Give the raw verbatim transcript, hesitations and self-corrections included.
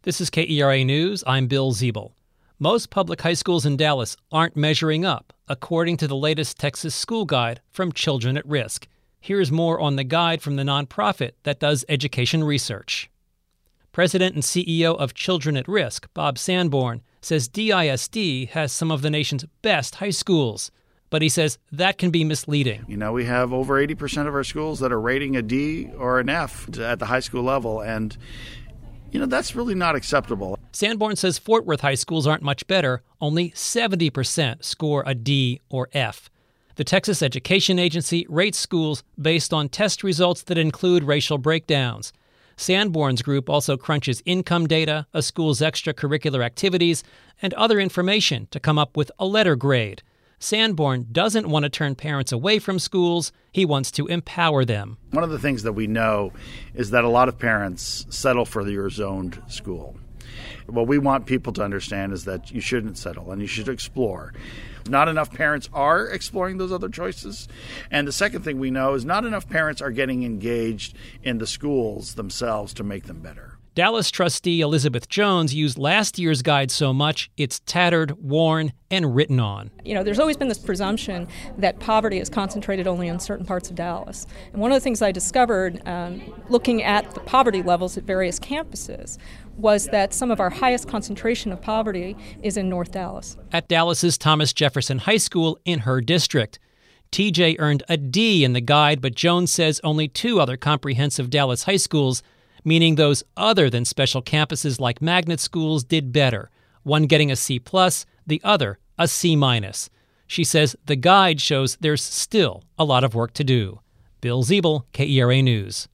This is K E R A News. I'm Bill Ziebel. Most public high schools in Dallas aren't measuring up, according to the latest Texas school guide from Children at Risk. Here's more on the guide from the nonprofit that does education research. President and C E O of Children at Risk, Bob Sanborn, says D I S D has some of the nation's best high schools. But he says that can be misleading. You know, we have over eighty percent of our schools that are rating a D or an F at the high school level, and you know, that's really not acceptable. Sanborn says Fort Worth high schools aren't much better. Only seventy percent score a D or F. The Texas Education Agency rates schools based on test results that include racial breakdowns. Sanborn's group also crunches income data, a school's extracurricular activities, and other information to come up with a letter grade. Sanborn doesn't want to turn parents away from schools. He wants to empower them. One of the things that we know is that a lot of parents settle for your zoned school. What we want people to understand is that you shouldn't settle and you should explore. Not enough parents are exploring those other choices. And the second thing we know is not enough parents are getting engaged in the schools themselves to make them better. Dallas trustee Elizabeth Jones used last year's guide so much it's tattered, worn, and written on. You know, there's always been this presumption that poverty is concentrated only in certain parts of Dallas. And one of the things I discovered um, looking at the poverty levels at various campuses was that some of our highest concentration of poverty is in North Dallas. At Dallas's Thomas Jefferson High School in her district. T J earned a D in the guide, but Jones says only two other comprehensive Dallas high schools, meaning those other than special campuses like magnet schools, did better, one getting a C plus, the other a C minus. She says the guide shows there's still a lot of work to do. Bill Ziebel, K E R A News.